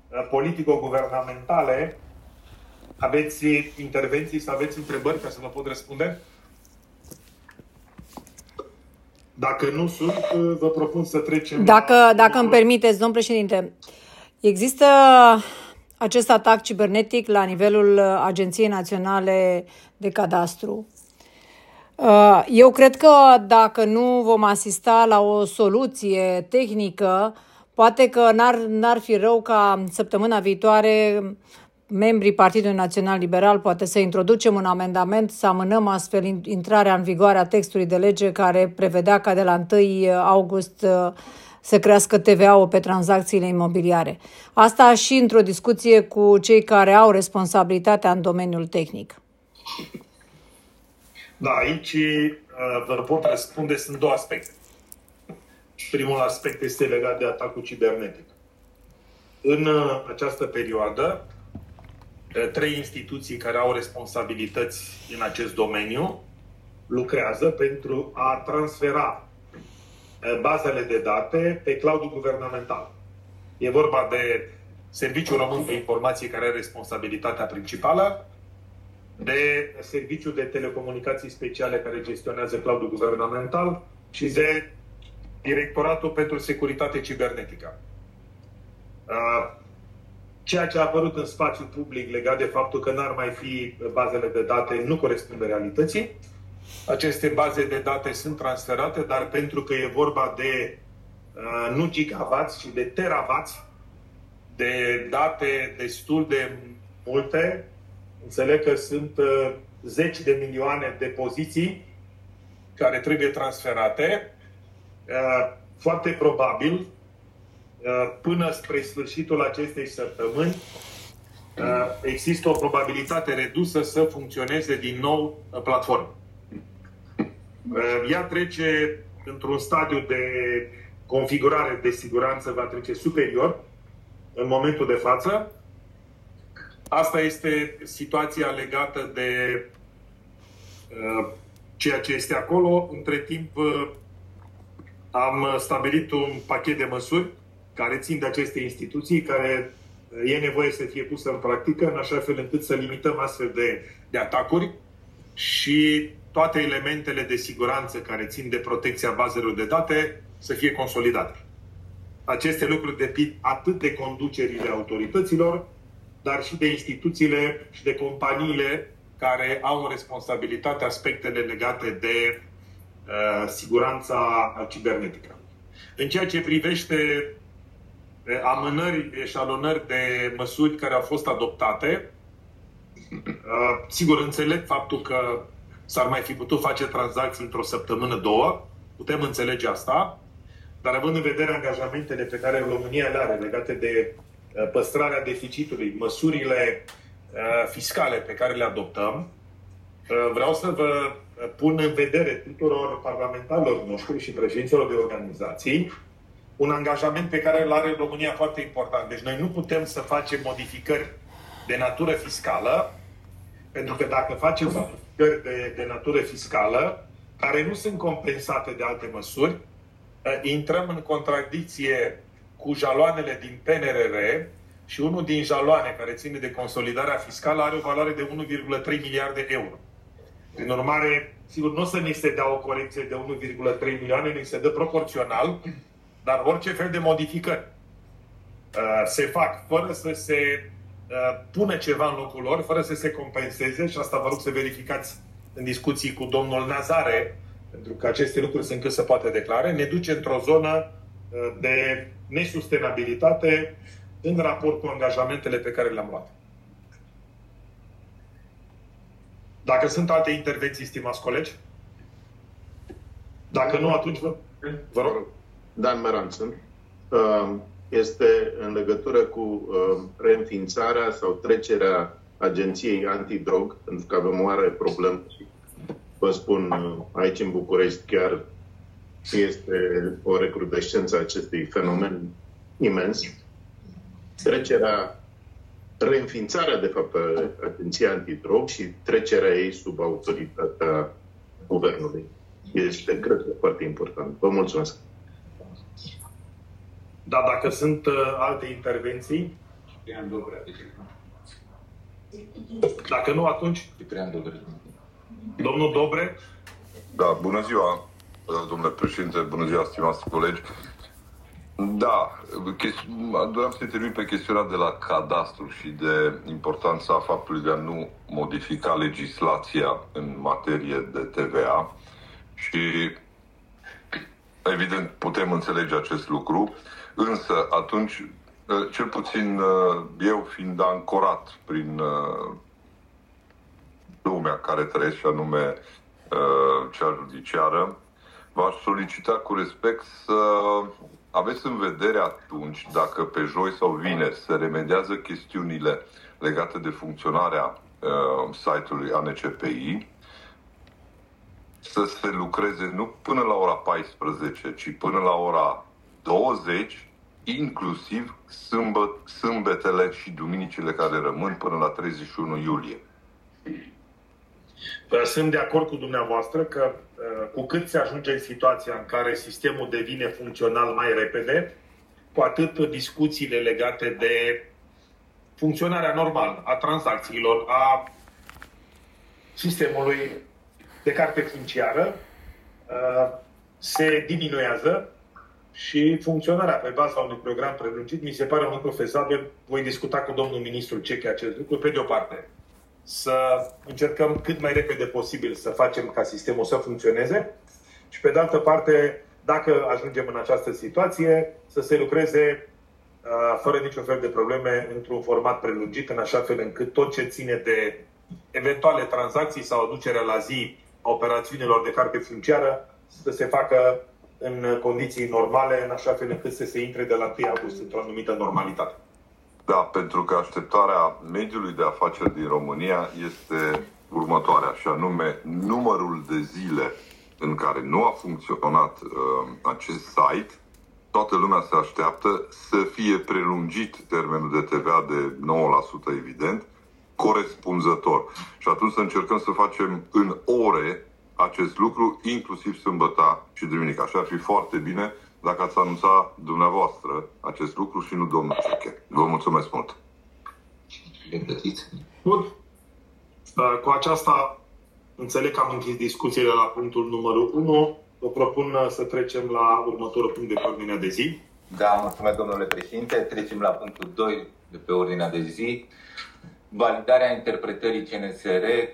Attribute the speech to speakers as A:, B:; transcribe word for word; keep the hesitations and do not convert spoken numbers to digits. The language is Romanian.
A: politico-guvernamentale. Aveți intervenții sau aveți întrebări ca să vă pot răspunde? Dacă nu sunt, vă propun să trecem...
B: Dacă,
A: la...
B: dacă îmi permiteți, domn președinte, există acest atac cibernetic la nivelul Agenției Naționale de Cadastru. Eu cred că dacă nu vom asista la o soluție tehnică, poate că n-ar, n-ar fi rău ca săptămâna viitoare membrii Partidului Național Liberal poate să introducem un amendament, să amânăm astfel intrarea în vigoare a textului de lege care prevedea ca de la întâi august să crească T V A-ul pe tranzacțiile imobiliare. Asta și într-o discuție cu cei care au responsabilitatea în domeniul tehnic.
A: Da, aici vă pot răspunde, sunt două aspecte. Primul aspect este legat de atacul cibernetic. În această perioadă, trei instituții care au responsabilități în acest domeniu lucrează pentru a transfera bazele de date pe cloudul guvernamental. E vorba de Serviciul Român de Informații, care are responsabilitatea principală, de Serviciul de Telecomunicații Speciale, care gestionează cloudul guvernamental, și de Directoratul pentru Securitate Cibernetică. Ceea ce a apărut în spațiul public legat de faptul că n-ar mai fi bazele de date nu corespunde realității. Aceste baze de date sunt transferate, dar pentru că e vorba de uh, nu gigavați, ci de teravați de date destul de multe, înțeleg că sunt uh, zeci de milioane de poziții care trebuie transferate. Uh, foarte probabil, până spre sfârșitul acestei săptămâni, există o probabilitate redusă să funcționeze din nou platforma. Ea trece într-un stadiu de configurare de siguranță, va trece superior în momentul de față. Asta este situația legată de ceea ce este acolo. Între timp, am stabilit un pachet de măsuri care țin de aceste instituții, care e nevoie să fie pusă în practică, în așa fel încât să limităm astfel de, de atacuri și toate elementele de siguranță care țin de protecția bazelor de date să fie consolidate. Aceste lucruri depind atât de conducerile autorităților, dar și de instituțiile și de companiile care au în responsabilitate aspectele legate de uh, siguranța cibernetică. În ceea ce privește amânări, eșalonări de măsuri care au fost adoptate, sigur, înțeleg faptul că s-ar mai fi putut face tranzacții într-o săptămână, două, putem înțelege asta, dar având în vedere angajamentele pe care România le are legate de păstrarea deficitului, măsurile fiscale pe care le adoptăm, vreau să vă pun în vedere tuturor parlamentarilor noștri și președinților de organizații un angajament pe care îl are România foarte important. Deci noi nu putem să facem modificări de natură fiscală, pentru că dacă facem modificări de, de natură fiscală, care nu sunt compensate de alte măsuri, intrăm în contradicție cu jaloanele din P N R R și unul din jaloane care ține de consolidarea fiscală are o valoare de unu virgulă trei miliarde de euro. Prin urmare, sigur, nu o să ni se dea o corecție de unu virgulă trei milioane, ni se dă proporțional, dar orice fel de modificări uh, se fac fără să se uh, pună ceva în locul lor, fără să se compenseze, și asta vă rog să verificați în discuții cu domnul Nazare, pentru că aceste lucruri sunt cât se poate declare, ne duce într-o zonă uh, de nesustenabilitate în raport cu angajamentele pe care le-am luat. Dacă sunt alte intervenții, stimați colegi? Dacă nu, atunci vă, vă rog.
C: Dan Meranțân. Este în legătură cu reînființarea sau trecerea agenției antidrog, pentru că avem o mare problemă. Vă spun, aici în București chiar este o recrudescență a acestui fenomen imens. Trecerea, reînființarea, de fapt, a agenției antidrog și trecerea ei sub autoritatea guvernului este, cred, foarte important. Vă mulțumesc.
A: Da, dacă sunt uh, alte intervenții, Dacă nu, atunci... Domnul Dobre?
D: Da, bună ziua, domnule președinte, bună ziua, stimați colegi. Da, doream să intervin pe chestiunea de la cadastru și de importanța faptului de a nu modifica legislația în materie de T V A și evident putem înțelege acest lucru, însă atunci, cel puțin eu fiind ancorat prin lumea care trăiesc și anume cea judiciară, v-aș solicita cu respect să aveți în vedere atunci, dacă pe joi sau vineri se remediază chestiunile legate de funcționarea uh, site-ului A N C P I, să se lucreze nu până la ora paisprezece, ci până la ora douăzeci, inclusiv sâmbă, sâmbetele și duminicile care rămân până la treizeci și unu iulie.
A: Sunt de acord cu dumneavoastră că cu cât se ajunge în situația în care sistemul devine funcțional mai repede, cu atât discuțiile legate de funcționarea normală a tranzacțiilor, a sistemului de carte funciară se diminuează și funcționarea pe baza unui program prelungit mi se pare un lucru fezabil. Voi discuta cu domnul ministru Ceche acest lucru, pe de o parte. Să încercăm cât mai repede posibil să facem ca sistemul să funcționeze și pe de altă parte, dacă ajungem în această situație, să se lucreze uh, fără niciun fel de probleme într-un format prelungit, în așa fel încât tot ce ține de eventuale tranzacții sau aducerea la zi a operațiunilor de carte funciară să se facă în condiții normale, în așa fel încât să se intre de la întâi august într-o anumită normalitate.
D: Da, pentru că așteptarea mediului de afaceri din România este următoarea, și anume numărul de zile în care nu a funcționat uh, acest site, toată lumea se așteaptă să fie prelungit termenul de T V A de nouă la sută, evident, corespunzător. Și atunci să încercăm să facem în ore acest lucru, inclusiv sâmbăta și duminica. Și ar fi foarte bine dacă ați anunța dumneavoastră acest lucru și nu domnul Ceche. Vă mulțumesc mult!
A: Bun. Cu aceasta înțeleg că am închis discuțiile la punctul numărul unu. Vă propun să trecem la următorul punct de pe ordinea de zi.
E: Da, mulțumesc, domnule președinte. Trecem la punctul doi de pe ordinea de zi. Validarea interpretării C N S R